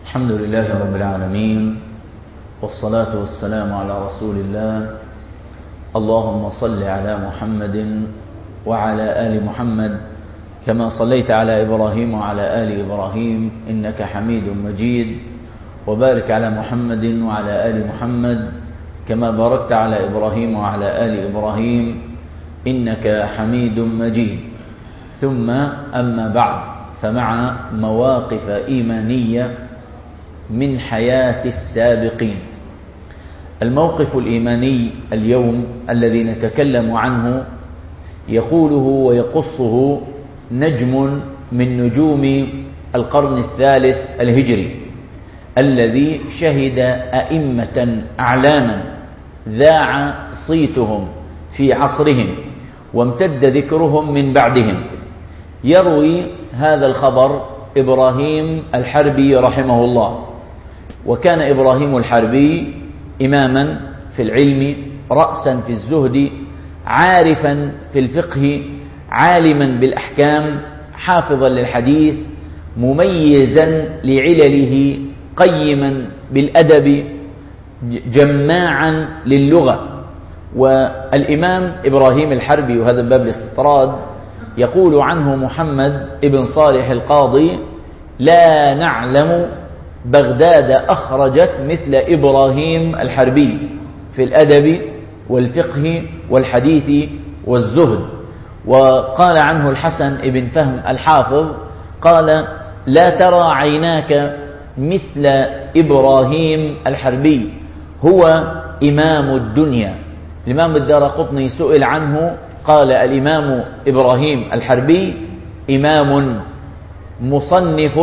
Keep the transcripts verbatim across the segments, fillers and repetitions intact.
الحمد لله رب العالمين، والصلاة والسلام على رسول الله. اللهم صل على محمد وعلى آل محمد كما صليت على إبراهيم وعلى آل إبراهيم إنك حميد مجيد، وبارك على محمد وعلى آل محمد كما باركت على إبراهيم وعلى آل إبراهيم إنك حميد مجيد. ثم أما بعد، فمع مواقف إيمانية من حياة السابقين. الموقف الإيماني اليوم الذي نتكلم عنه يقوله ويقصه نجم من نجوم القرن الثالث الهجري، الذي شهد أئمة أعلاما ذاع صيتهم في عصرهم وامتد ذكرهم من بعدهم. يروي هذا الخبر إبراهيم الحربي رحمه الله. وكان إبراهيم الحربي إماما في العلم، رأسا في الزهد، عارفا في الفقه، عالما بالأحكام، حافظا للحديث، مميزا لعلله، قيما بالأدب، جماعا للغة. والإمام إبراهيم الحربي، وهذا باب الاستطراد، يقول عنه محمد ابن صالح القاضي: لا نعلم بغداد أخرجت مثل إبراهيم الحربي في الأدب والفقه والحديث والزهد. وقال عنه الحسن ابن فهم الحافظ قال: لا ترى عيناك مثل إبراهيم الحربي، هو إمام الدنيا. الإمام الدارقطني سئل عنه قال: الإمام إبراهيم الحربي إمام مصنف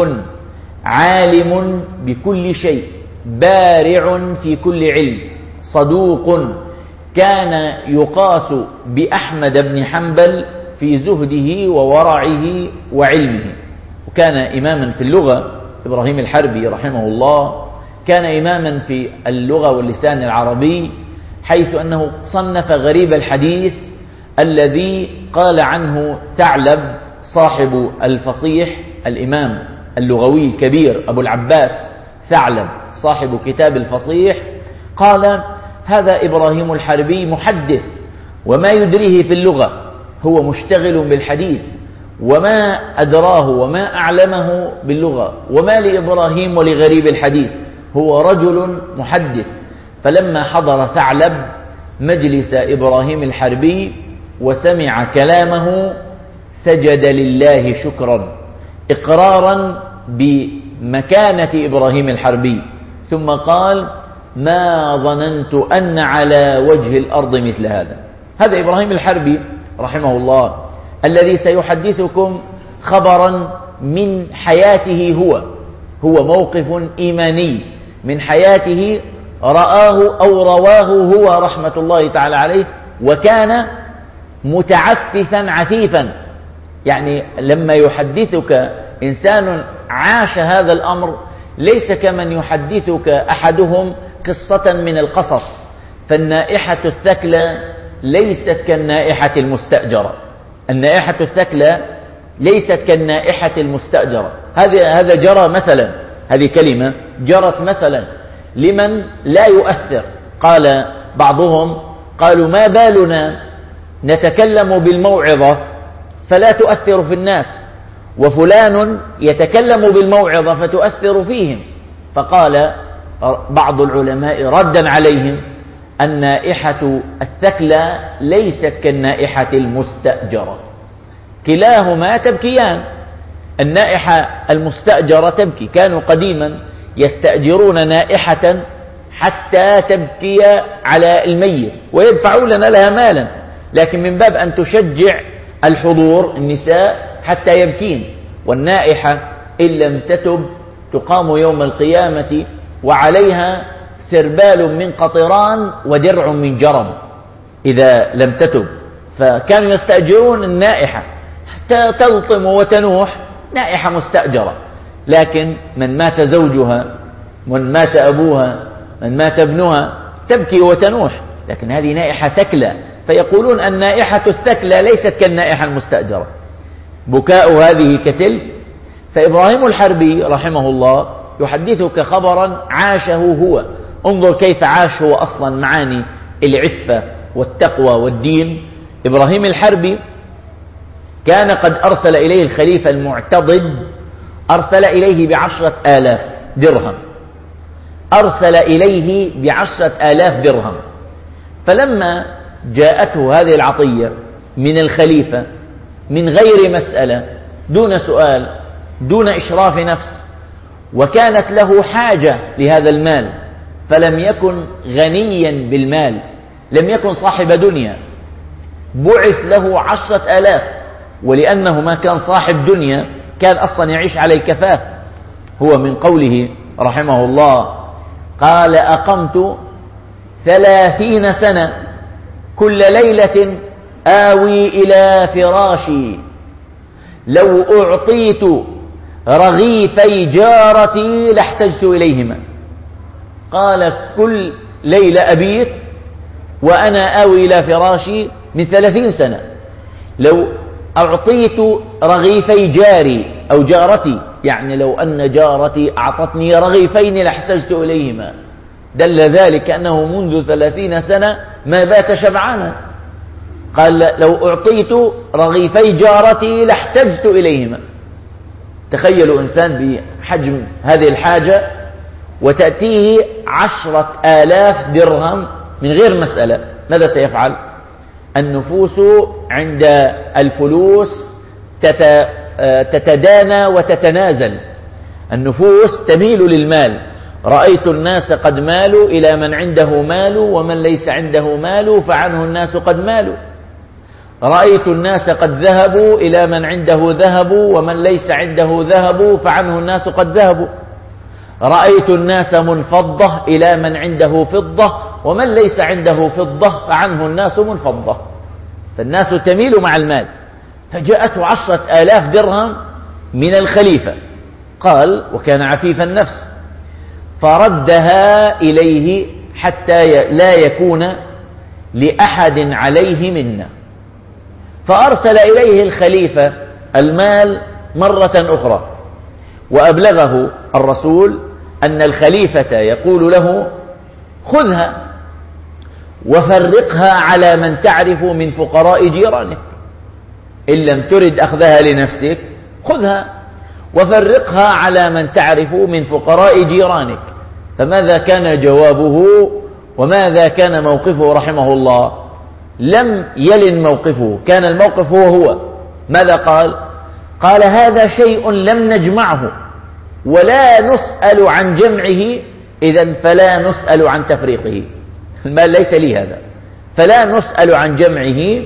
عالم بكل شيء، بارع في كل علم، صدوق، كان يقاس بأحمد بن حنبل في زهده وورعه وعلمه. وكان إماما في اللغة إبراهيم الحربي رحمه الله، كان إماما في اللغة واللسان العربي، حيث أنه صنف غريب الحديث الذي قال عنه ثعلب صاحب الفصيح، الإمام اللغوي الكبير أبو العباس ثعلب صاحب كتاب الفصيح، قال: هذا إبراهيم الحربي محدث وما يدريه في اللغة، هو مشتغل بالحديث، وما أدراه وما أعلمه باللغة، وما لإبراهيم ولغريب الحديث، هو رجل محدث. فلما حضر ثعلب مجلس إبراهيم الحربي وسمع كلامه سجد لله شكرا، إقرارا بمكانة إبراهيم الحربي، ثم قال: ما ظننت أن على وجه الأرض مثل هذا. هذا إبراهيم الحربي رحمه الله الذي سيحدثكم خبرا من حياته، هو هو موقف إيماني من حياته رآه أو رواه هو رحمة الله تعالى عليه. وكان متعففا عفيفا، يعني لما يحدثك إنسان عاش هذا الأمر ليس كمن يحدثك أحدهم قصة من القصص. فالنائحة الثكلى ليست كالنائحة المستأجرة، النائحة الثكلى ليست كالنائحة المستأجرة. هذا هذا جرى مثلا، هذه كلمة جرت مثلا لمن لا يؤثر. قال بعضهم، قالوا: ما بالنا نتكلم بالموعظة فلا تؤثر في الناس، وفلان يتكلم بالموعظة فتؤثر فيهم. فقال بعض العلماء ردا عليهم: النائحة الثكلى ليست كالنائحة المستأجرة، كلاهما تبكيان. النائحة المستأجرة تبكي، كانوا قديما يستأجرون نائحة حتى تبكي على الميت ويدفعون لها مالا، لكن من باب أن تشجع الحضور النساء حتى يبكين. والنائحة إن لم تتب تقام يوم القيامة وعليها سربال من قطران ودرع من جرم إذا لم تتب. فكانوا يستأجرون النائحة حتى تلطم وتنوح، نائحة مستأجرة. لكن من مات زوجها، من مات أبوها، من مات ابنها، تبكي وتنوح، لكن هذه نائحة ثكلى. فيقولون النائحة الثكلى ليست كالنائحة المستأجرة، بكاء هذه كتل. فإبراهيم الحربي رحمه الله يحدثك خبرا عاشه هو. انظر كيف عاش هو أصلا معاني العفة والتقوى والدين. إبراهيم الحربي كان قد أرسل إليه الخليفة المعتضد، أرسل إليه بعشرة آلاف درهم، أرسل إليه بعشرة آلاف درهم. فلما جاءته هذه العطية من الخليفة من غير مسألة، دون سؤال، دون إشراف نفس، وكانت له حاجة لهذا المال، فلم يكن غنيا بالمال، لم يكن صاحب دنيا، بعث له عشرة آلاف، ولأنه ما كان صاحب دنيا كان أصلا يعيش على الكفاف. هو من قوله رحمه الله قال: أقمت ثلاثين سنة كل ليلة آوي إلى فراشي، لو أعطيت رغيفي جارتي لاحتجت إليهما. قال: كل ليلة أبيت وأنا آوي إلى فراشي من ثلاثين سنة، لو أعطيت رغيفي جاري أو جارتي، يعني لو أن جارتي أعطتني رغيفين لاحتجت إليهما، دل ذلك أنه منذ ثلاثين سنة ما بات شبعانا. قال: لو أعطيت رغيفي جارتي لاحتجت إليهما. تخيلوا إنسان بحجم هذه الحاجة وتأتيه عشرة آلاف درهم من غير مسألة، ماذا سيفعل؟ النفوس عند الفلوس تتدانى وتتنازل، النفوس تميل للمال. رأيت الناس قد مالوا إلى من عنده مال، ومن ليس عنده مال فعنه الناس قد مالوا. رأيت الناس قد ذهبوا إلى من عنده ذهب، ومن ليس عنده ذهب فعنه الناس قد ذهبوا. رأيت الناس منفضة إلى من عنده فضة، ومن ليس عنده فضة فعنه الناس منفضة. فالناس تميل مع المال. فجاءته عشرة آلاف درهم من الخليفة، قال وكان عفيف النفس، فردها إليه حتى لا يكون لأحد عليه منا. فأرسل إليه الخليفة المال مرة أخرى، وأبلغه الرسول أن الخليفة يقول له: خذها وفرقها على من تعرف من فقراء جيرانك، إن لم ترد أخذها لنفسك خذها وفرقها على من تعرف من فقراء جيرانك. فماذا كان جوابه وماذا كان موقفه رحمه الله؟ لم يلن موقفه، كان الموقف هو هو. ماذا قال؟ قال: هذا شيء لم نجمعه ولا نسأل عن جمعه، إذن فلا نسأل عن تفريقه. المال ليس لي هذا، فلا نسأل عن جمعه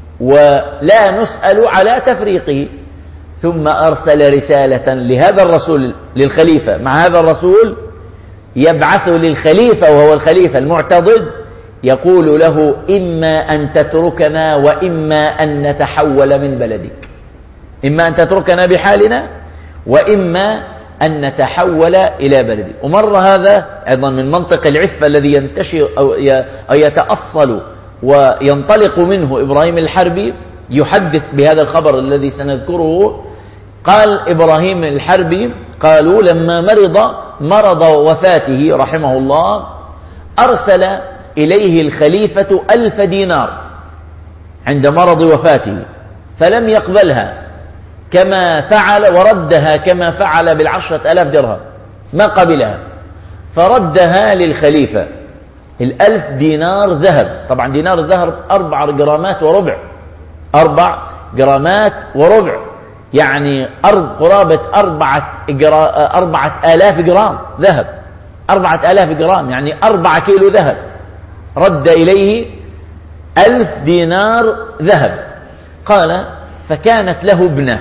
ولا نسأل على تفريقه. ثم أرسل رسالة لهذا الرسول للخليفة، مع هذا الرسول يبعث للخليفة وهو الخليفة المعتضد، يقول له: إما أن تتركنا وإما أن نتحول من بلدك، إما أن تتركنا بحالنا وإما أن نتحول إلى بلدك. ومر هذا أيضا من منطق العفة الذي ينتشر أو يتأصل وينطلق منه إبراهيم الحربي، يحدث بهذا الخبر الذي سنذكره. قال إبراهيم الحربي: قالوا لما مرض مرض وفاته رحمه الله، أرسل إليه الخليفة ألف دينار عند مرض وفاته، فلم يقبلها كما فعل، وردها كما فعل بالعشرة ألاف درهم، ما قبلها، فردها للخليفة. الألف دينار ذهب، طبعا دينار الذهب أربع جرامات وربع، أربع جرامات وربع، يعني قرابة أربعة, أربعة آلاف جرام ذهب، أربعة آلاف جرام يعني أربعة كيلو ذهب. رد إليه ألف دينار ذهب. قال: فكانت له ابنة،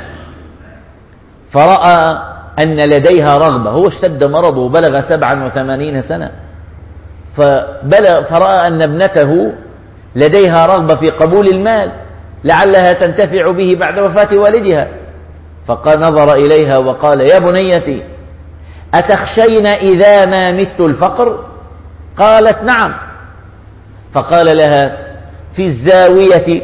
فرأى أن لديها رغبة، هو اشتد مرضه وبلغ سبعا وثمانين سنة، فبلغ فرأى أن ابنته لديها رغبة في قبول المال لعلها تنتفع به بعد وفاة والدها. فقال نظر إليها وقال: يا بنيتي، أتخشين إذا ما مت الفقر؟ قالت: نعم. فقال لها: في الزاوية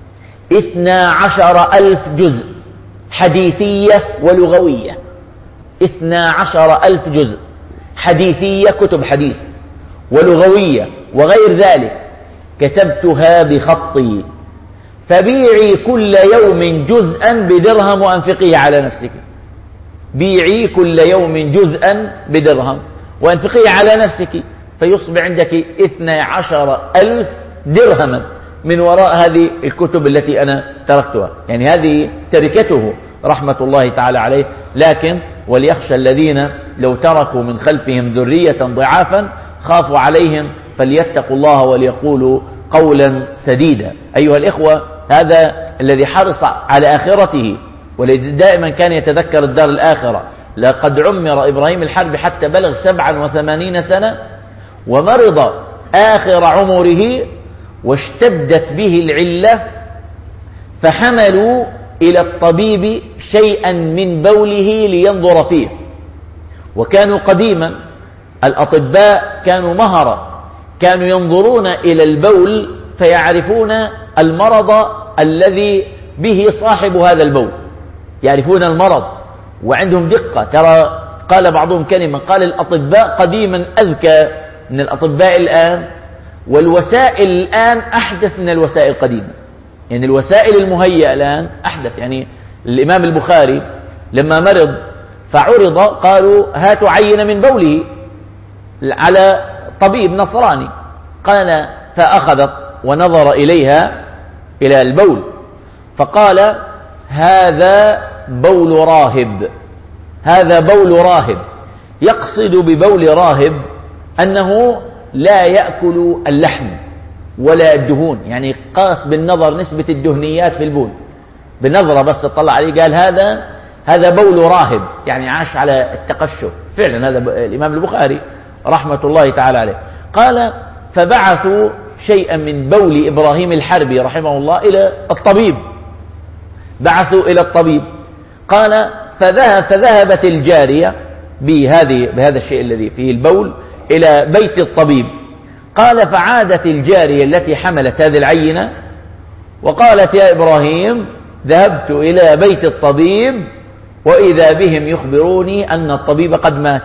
اثنا عشر ألف جزء حديثية ولغوية، اثنا عشر ألف جزء، حديثية كتب حديث ولغوية وغير ذلك، كتبتها بخطي، فبيعي كل يوم جزءا بدرهم وأنفقيه على نفسك. بيعي كل يوم جزءا بدرهم وأنفقيه على نفسك، فيصبح عندك اثني عشر ألف درهما من وراء هذه الكتب التي أنا تركتها. يعني هذه تركته رحمة الله تعالى عليه. لكن وليخشى الذين لو تركوا من خلفهم ذرية ضعافا خافوا عليهم فليتقوا الله وليقولوا قولا سديدا. أيها الإخوة، هذا الذي حرص على آخرته والذي دائما كان يتذكر الدار الآخرة. لقد عمر إبراهيم الحربي حتى بلغ سبعا وثمانين سنة، ومرض آخر عمره واشتدت به العلة، فحملوا إلى الطبيب شيئا من بوله لينظر فيه. وكانوا قديما الأطباء كانوا مهرة، كانوا ينظرون إلى البول فيعرفون المرض الذي به صاحب هذا البول، يعرفون المرض وعندهم دقة. ترى قال بعضهم كلمة، قال الأطباء قديما أذكى من الأطباء الآن، والوسائل الآن أحدث من الوسائل القديمة. يعني الوسائل المهيئة الآن أحدث. يعني الإمام البخاري لما مرض فعرض، قالوا هاتوا عينة من بوله على طبيب نصراني، قال فأخذت ونظر إليها إلى البول فقال هذا بول راهب، هذا بول راهب. يقصد ببول راهب أنه لا يأكل اللحم ولا الدهون، يعني قاس بالنظر نسبة الدهنيات في البول، بنظرة بس تطلع عليه قال هذا هذا بول راهب، يعني عاش على التقشف. فعلا هذا الإمام البخاري رحمة الله تعالى عليه. قال فبعثوا شيئا من بول إبراهيم الحربي رحمه الله إلى الطبيب، بعثوا إلى الطبيب. قال فذهب فذهبت الجارية بهذه بهذا الشيء الذي فيه البول إلى بيت الطبيب. قال فعادت الجارية التي حملت هذه العينة وقالت يا إبراهيم ذهبت إلى بيت الطبيب وإذا بهم يخبروني أن الطبيب قد مات.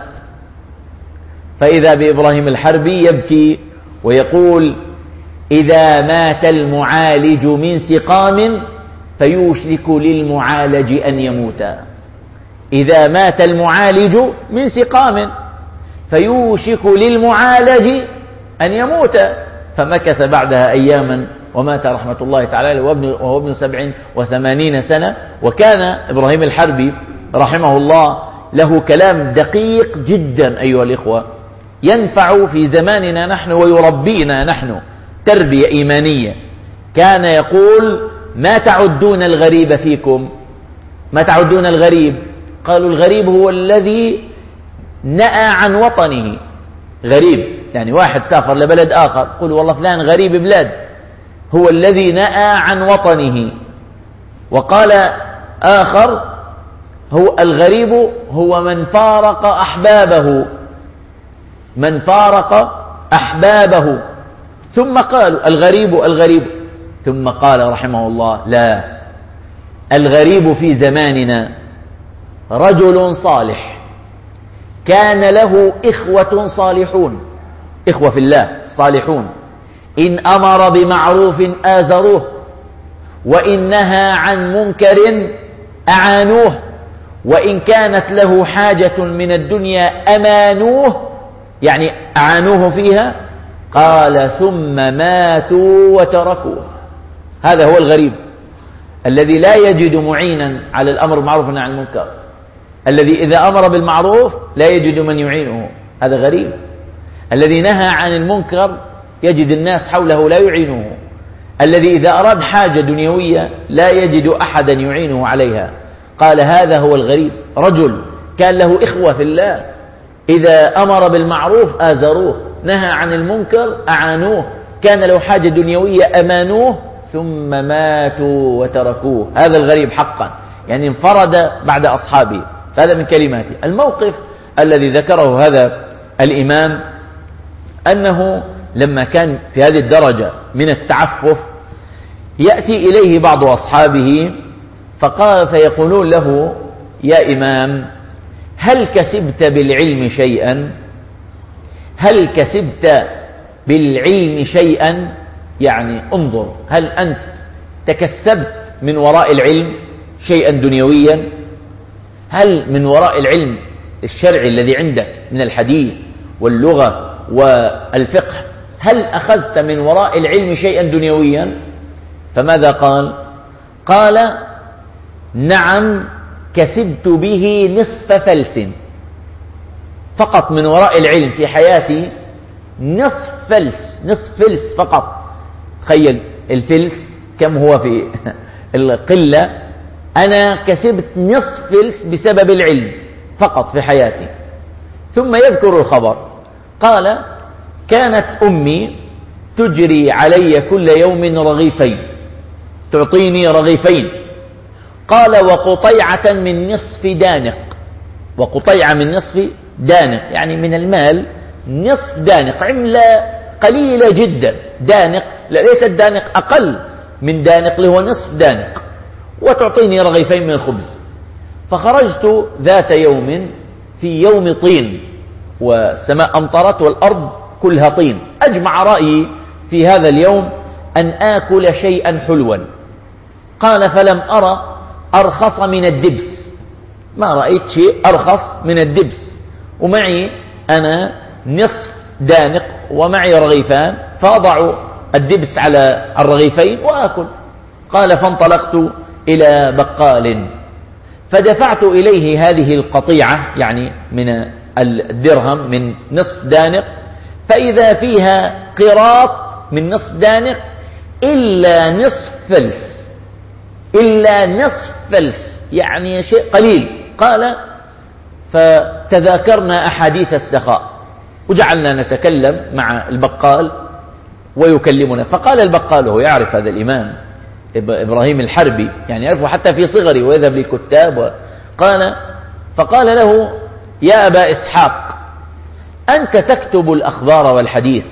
فإذا بإبراهيم الحربي يبكي ويقول إذا مات المعالج من سقام فيوشك للمعالج أن يموتا. إذا مات المعالج من سقام فيوشك للمعالج أن يموت. فمكث بعدها أياما ومات رحمة الله تعالى وهو ابن سبع وثمانين سنة. وكان إبراهيم الحربي رحمه الله له كلام دقيق جدا أيها الإخوة، ينفع في زماننا نحن ويربينا نحن تربية إيمانية. كان يقول ما تعدون الغريب فيكم؟ ما تعدون الغريب؟ قالوا الغريب هو الذي نأى عن وطنه. غريب يعني واحد سافر لبلد آخر، قل والله فلان غريب بلاد، هو الذي نأى عن وطنه. وقال آخر هو الغريب هو من فارق أحبابه، من فارق أحبابه. ثم قالوا الغريب الغريب ثم قال رحمه الله لا، الغريب في زماننا رجل صالح كان له إخوة صالحون، إخوة في الله صالحون، إن أمر بمعروف آزروه وإن نهى عن منكر أعانوه وإن كانت له حاجة من الدنيا أمانوه، يعني أعانوه فيها. قال ثم ماتوا وتركوه. هذا هو الغريب الذي لا يجد معينا على الأمر بالمعروف والنهي عن المنكر، الذي إذا أمر بالمعروف لا يجد من يعينه، هذا غريب. الذي نهى عن المنكر يجد الناس حوله لا يعينه، الذي إذا أراد حاجة دنيوية لا يجد أحدا يعينه عليها. قال هذا هو الغريب، رجل كان له إخوة في الله، إذا أمر بالمعروف آزروه، نهى عن المنكر أعانوه، كان له حاجة دنيوية أمانوه، ثم ماتوا وتركوه. هذا الغريب حقا، يعني انفرد بعد أصحابه. هذا من كلماته. الموقف الذي ذكره هذا الإمام أنه لما كان في هذه الدرجة من التعفف يأتي إليه بعض أصحابه فقال فيقولون له يا إمام هل كسبت بالعلم شيئا؟ هل كسبت بالعلم شيئا؟ يعني انظر، هل أنت تكسبت من وراء العلم شيئا دنيويا؟ هل من وراء العلم الشرعي الذي عندك من الحديث واللغة والفقه، هل أخذت من وراء العلم شيئا دنيويا؟ فماذا قال؟ قال: نعم، كسبت به نصف فلس. فقط من وراء العلم في حياتي نصف فلس، نصف فلس فقط. تخيل الفلس كم هو في القلة. أنا كسبت نصف فلس بسبب العلم فقط في حياتي. ثم يذكر الخبر، قال: كانت أمي تجري علي كل يوم رغيفين، تعطيني رغيفين. قال: وقطيعة من نصف دانق، وقطيعة من نصف دانق يعني من المال نصف دانق، عملة قليلة جدا. دانق ليس الدانق أقل من دانق اللي هو نصف دانق، وتعطيني رغيفين من الخبز. فخرجت ذات يوم في يوم طين، والسماء أمطرت والأرض كلها طين. أجمع رأيي في هذا اليوم أن آكل شيئا حلوا. قال: فلم أرى أرخص من الدبس، ما رأيت شيء أرخص من الدبس، ومعي أنا نصف دانق ومعي رغيفان، فأضع الدبس على الرغيفين وآكل. قال: فانطلقت إلى بقال فدفعت إليه هذه القطيعة يعني من الدرهم من نصف دانق، فإذا فيها قراط من نصف دانق إلا نصف فلس، إلا نصف فلس يعني شيء قليل. قال: فتذاكرنا أحاديث السخاء وجعلنا نتكلم مع البقال ويكلمنا. فقال البقال، هو يعرف هذا الإمام إبراهيم الحربي، يعني يعرفه حتى في صغري ويذهب للكتاب. قال فقال له: يا أبا إسحاق، أنت تكتب الأخبار والحديث،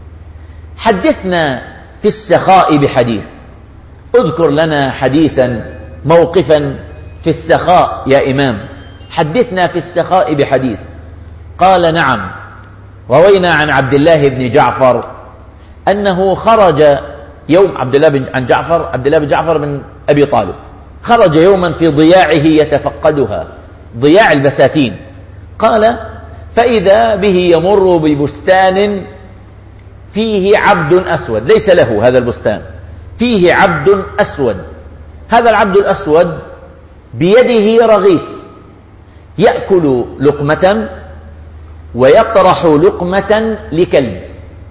حدثنا في السخاء بحديث، اذكر لنا حديثا موقفا في السخاء يا إمام، حدثنا في السخاء بحديث. قال: نعم، روينا عن عبد الله بن جعفر أنه خرج يوم، عبد الله بن عن جعفر عبد الله بن جعفر بن أبي طالب، خرج يوما في ضياعه يتفقدها، ضياع البساتين. قال: فإذا به يمر ببستان فيه عبد أسود، ليس له هذا البستان، فيه عبد أسود. هذا العبد الأسود بيده رغيف، يأكل لقمة ويطرح لقمة لكلب،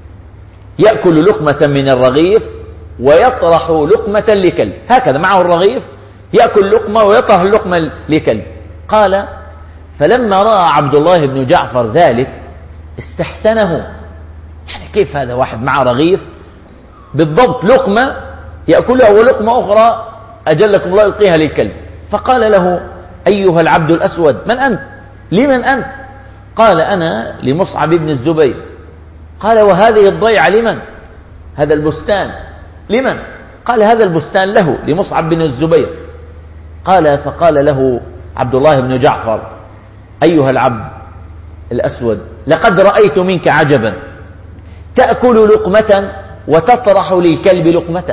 يأكل لقمة من الرغيف ويطرح لقمة لكلب، هكذا معه الرغيف يأكل لقمة ويطرح لقمة لكلب. قال: فلما رأى عبد الله بن جعفر ذلك استحسنه، يعني كيف هذا واحد معه رغيف بالضبط لقمة يأكلها ولقمة أخرى أجلكم الله يلقيها للكلب. فقال له: أيها العبد الأسود، من أنت؟ لمن أنت؟ قال: أنا لمصعب بن الزبير. قال: وهذه الضيعة لمن؟ هذا البستان لمن؟ قال: هذا البستان له، لمصعب بن الزبير. قال فقال له عبد الله بن جعفر: أيها العبد الأسود، لقد رأيت منك عجبا، تأكل لقمة وتطرح للكلب لقمة،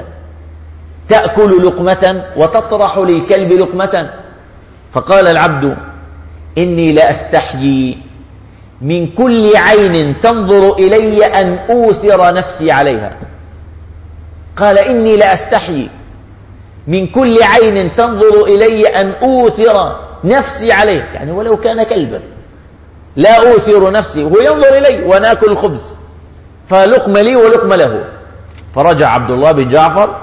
تأكل لقمة وتطرح للكلب لقمة. فقال العبد: إني لأستحيي من كل عين تنظر إلي أن أوثر نفسي عليها. قال: إني لأستحيي من كل عين تنظر إلي أن أوثر نفسي عليه، يعني ولو كان كلبا لا أوثر نفسي، هو ينظر إلي وأنا أكل الخبز، فلقمة لي ولقمة له. فرجع عبد الله بن جعفر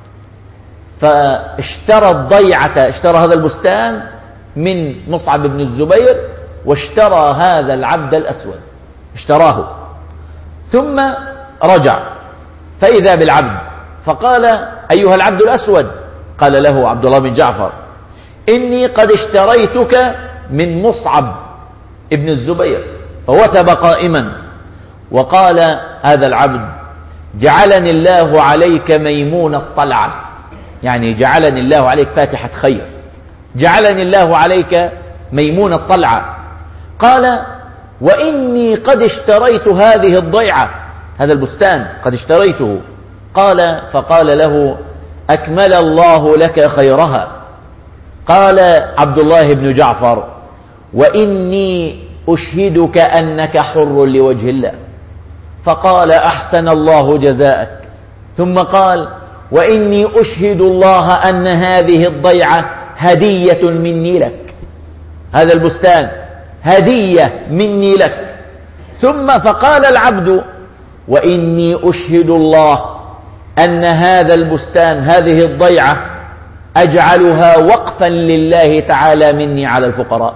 فاشترى الضيعة، اشترى هذا البستان من مصعب بن الزبير، واشترى هذا العبد الأسود، اشتراه. ثم رجع فإذا بالعبد، فقال: أيها العبد الأسود. قال له عبد الله بن جعفر: إني قد اشتريتك من مصعب ابن الزبير. فوثب قائما وقال هذا العبد: جعلني الله عليك ميمون الطلعة، يعني جعلني الله عليك فاتحة خير، جعلني الله عليك ميمون الطلعة، قال وإني قد اشتريت هذه الضيعة، هذا البستان قد اشتريته. قال فقال له أكمل الله لك خيرها. قال عبد الله بن جعفر وإني أشهدك أنك حر لوجه الله. فقال أحسن الله جزاءك. ثم قال وإني أشهد الله أن هذه الضيعة هدية مني لك، هذا البستان هدية مني لك. ثم فقال العبد وإني أشهد الله أن هذا البستان هذه الضيعة أجعلها وقفا لله تعالى مني على الفقراء.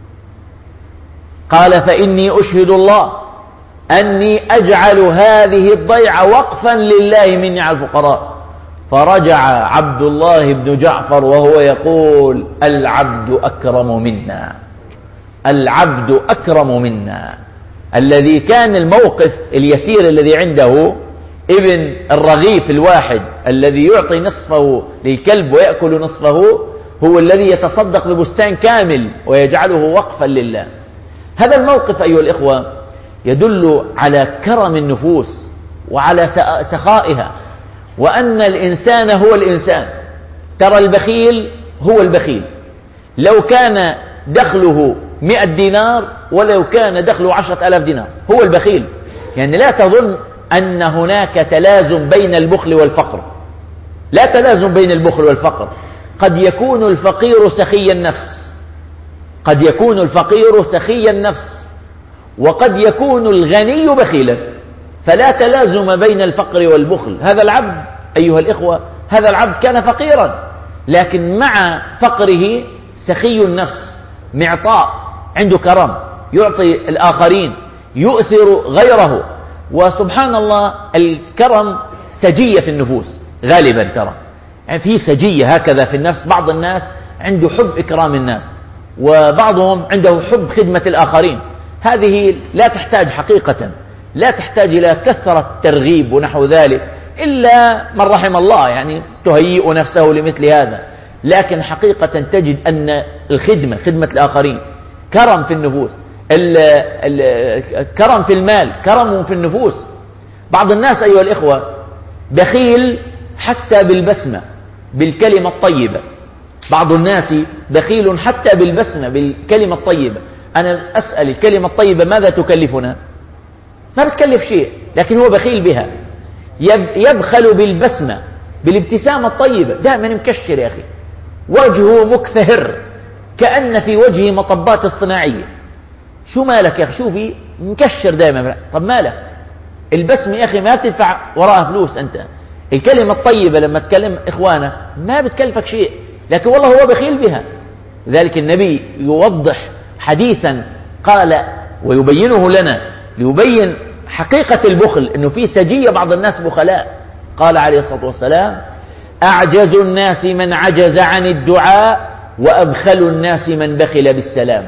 قال فإني أشهد الله أني أجعل هذه الضيعة وقفا لله مني على الفقراء. فرجع عبد الله بن جعفر وهو يقول العبد أكرم منا، العبد أكرم منا. الذي كان الموقف اليسير الذي عنده ابن الرغيف الواحد الذي يعطي نصفه للكلب ويأكل نصفه هو الذي يتصدق ببستان كامل ويجعله وقفا لله. هذا الموقف أيها الإخوة يدل على كرم النفوس وعلى سخائها، وأن الإنسان هو الإنسان. ترى البخيل هو البخيل لو كان دخله مئة دينار ولو كان دخله عشرة آلاف دينار، هو البخيل. يعني لا تظن أن هناك تلازم بين البخل والفقر، لا تلازم بين البخل والفقر. قد يكون الفقير سخي النفس، قد يكون الفقير سخي النفس، وقد يكون الغني بخيلا، فلا تلازم بين الفقر والبخل. هذا العبد أيها الإخوة، هذا العبد كان فقيرا لكن مع فقره سخي النفس، معطاء، عنده كرم، يعطي الآخرين، يؤثر غيره. وسبحان الله الكرم سجية في النفوس غالبا، ترى يعني في سجية هكذا في النفس. بعض الناس عنده حب إكرام الناس، وبعضهم عنده حب خدمة الآخرين. هذه لا تحتاج حقيقة، لا تحتاج إلى كثرة ترغيب ونحو ذلك إلا من رحم الله، يعني تهيئ نفسه لمثل هذا. لكن حقيقة تجد أن الخدمة، خدمة الآخرين، كرم في النفوس. الكرم في المال كرم في النفوس. بعض الناس أيها الإخوة بخيل حتى بالبسمة، بالكلمة الطيبة. بعض الناس بخيل حتى بالبسمة، بالكلمة الطيبة. أنا أسأل الكلمة الطيبة ماذا تكلفنا؟ ما بتكلف شيء، لكن هو بخيل بها. يبخل بالبسمة، بالابتسامة الطيبة. دائما مكشر يا أخي، وجهه مكفهر كأن في وجهه مطبات اصطناعية. شو مالك يا أخي؟ شوفي مكشر دائما. طب مالك؟ البسمة يا أخي ما بتدفع وراءها فلوس. أنت الكلمة الطيبة لما تكلم إخوانه ما بتكلفك شيء، لكن والله هو بخيل بها. لذلك النبي يوضح حديثا قال ويبينه لنا ليبين حقيقة البخل، أنه في سجية بعض الناس بخلاء. قال عليه الصلاة والسلام أعجز الناس من عجز عن الدعاء، وأبخل الناس من بخل بالسلام.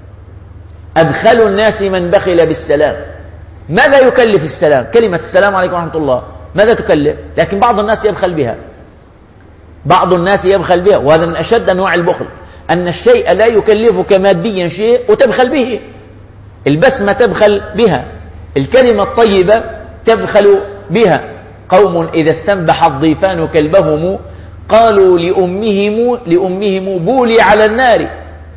أبخل الناس من بخل بالسلام. ماذا يكلف السلام؟ كلمة السلام عليكم ورحمة الله ماذا تكلف؟ لكن بعض الناس يبخل بها، بعض الناس يبخل بها. وهذا من أشد أنواع البخل، أن الشيء لا يكلفك ماديا شيء وتبخل به. البسمة تبخل بها، الكلمة الطيبة تبخل بها. قوم إذا استنبح الضيفان كلبهم قالوا لأمهم لأمهم بولي على النار،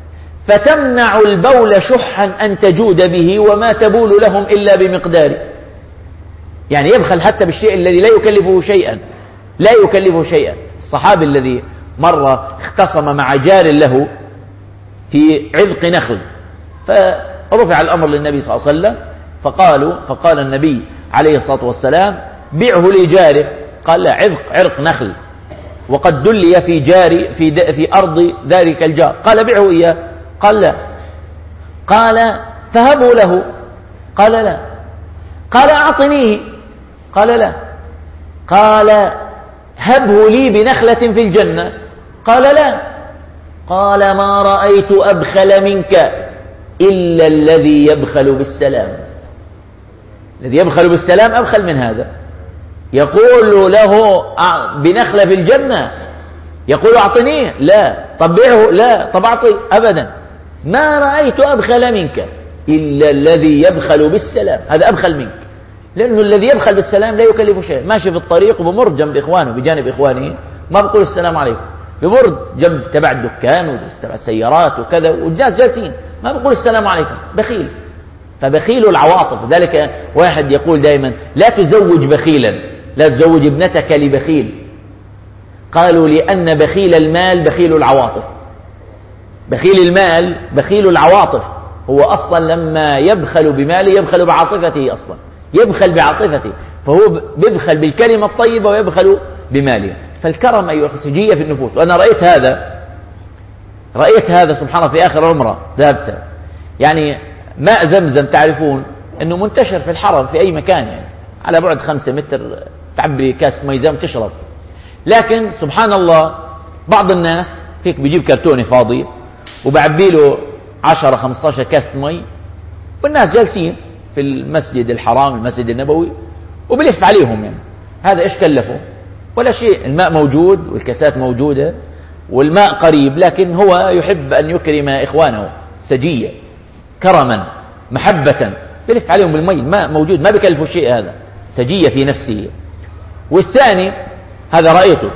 فتمنع البول شحا أن تجود به، وما تبول لهم إلا بمقدار. يعني يبخل حتى بالشيء الذي لا يكلفه شيئا، لا يكلفه شيئا. الصحابي الذي مرة اختصم مع جار له في عذق نخل، فرفع الأمر للنبي صلى الله عليه وسلم، فقالوا فقال النبي عليه الصلاة والسلام بيعه لجاره. قال لا، عذق عرق نخل، وقد دلي في جاري في في أرض ذلك الجار. قال بيعه إياه. قال لا. قال فهبوا له. قال لا. قال أعطنيه. قال لا. قال هبه لي بنخلة في الجنة. قال لا. قال ما رأيت أبخل منك إلا الذي يبخل بالسلام. الذي يبخل بالسلام أبخل من هذا. يقول له بنخلة في الجنة، يقول أعطنيه، لا. طب بيعه، لا. طب أعطي، أبدا. ما رأيت أبخل منك. إلا الذي يبخل بالسلام، هذا أبخل منك، لأنه الذي يبخل بالسلام لا يكلف شيء، ماشي في الطريق وبمر جنب إخوانه بجانب إخوانه ما بقول السلام عليكم، بمر جنب تبع الدكان وتبع السيارات وكذا والناس جالسين ما بقول السلام عليكم، بخيل. فبخيل العواطف. ذلك واحد يقول دائما لا تزوج بخيلا، لا تزوج ابنتك لبخيل، قالوا لأن بخيل المال بخيل العواطف. بخيل المال بخيل العواطف، هو أصلا لما يبخل بماله يبخل بعاطفته، أصلا يبخل بعاطفته، فهو بيبخل بالكلمة الطيبة ويبخل بماله. فالكرم أيها السجية في النفوس. وأنا رأيت هذا رأيت هذا سبحان الله في آخر عمرة ذهبت، يعني ماء زمزم تعرفون أنه منتشر في الحرم في أي مكان، يعني على بعد خمسة متر تعبي كاس مي زم تشرب، لكن سبحان الله بعض الناس فيك بيجيب كرتونة فاضية وبعبي له عشرة خمسة عشر كاس مي، والناس جالسين في المسجد الحرام المسجد النبوي وبلف عليهم، يعني هذا إيش كلفه؟ ولا شيء، الماء موجود والكاسات موجودة والماء قريب، لكن هو يحب أن يكرم إخوانه سجية كرما محبة، بلف عليهم بالمي، الماء موجود ما بكلفه شيء، هذا سجية في نفسه. والثاني هذا رأيته،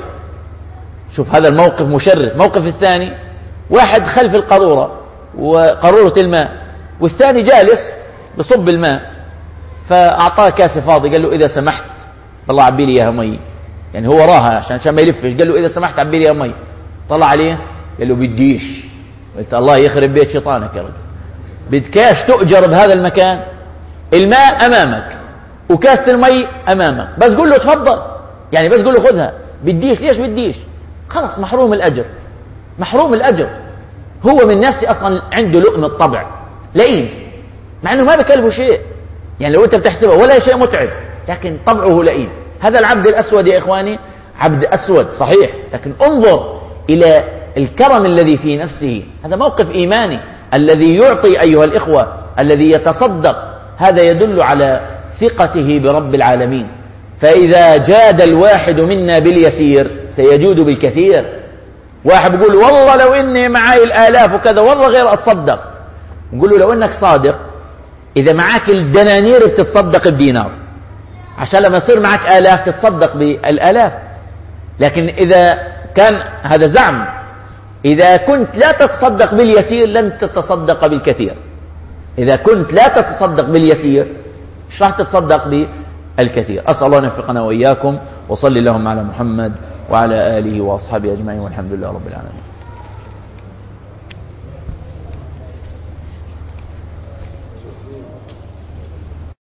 شوف هذا الموقف مشرف. موقف الثاني واحد خلف القارورة وقارورة الماء، والثاني جالس بصب الماء، فأعطاه كاسة فاضي، قال له إذا سمحت بالله عبي لي إياها مي، يعني هو وراها عشان عشان ما يلفش، قال له إذا سمحت عبي لي إياها مي. طلع عليه قال له بديش. قلت الله يخرب بيت شيطانك يا رجل، بدكاش تؤجر بهذا المكان، الماء أمامك وكاسة المي أمامك، بس قل له تفضل، يعني بس قل له خذها، بديش ليش بديش؟ خلاص محروم الأجر، محروم الأجر. هو من نفسه أصلا عنده لؤم الطبع لئيم، مع أنه ما بكلفه شيء، يعني لو أنت بتحسبه ولا شيء متعب، لكن طبعه لئيم. هذا العبد الأسود يا إخواني عبد أسود صحيح، لكن انظر إلى الكرم الذي في نفسه، هذا موقف إيماني. الذي يعطي أيها الإخوة، الذي يتصدق، هذا يدل على ثقته برب العالمين. فإذا جاد الواحد منا باليسير سيجود بالكثير. واحد بيقول والله لو إني معاي الآلاف وكذا والله غير أتصدق، نقول له لو إنك صادق إذا معاك الدنانير بتتصدق بدينار، عشان لما يصير معك آلاف تتصدق بالآلاف. لكن إذا كان هذا زعم، إذا كنت لا تتصدق باليسير لن تتصدق بالكثير. إذا كنت لا تتصدق باليسير مش راح تتصدق بالكثير. أسأل الله أن يوفقنا وإياكم، وصلي اللهم على محمد وعلى آله وأصحابه أجمعين، والحمد لله رب العالمين.